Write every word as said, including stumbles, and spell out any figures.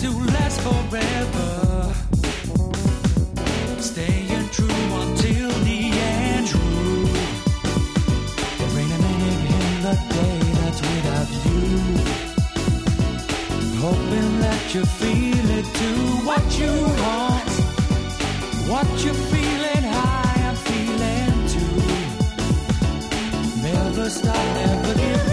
to last forever. Staying true until the end. True. There ain't a minute in the day that's without you. Hoping that you feel it too. What you want, what you're feeling, high I'm feeling too. Never stop, never give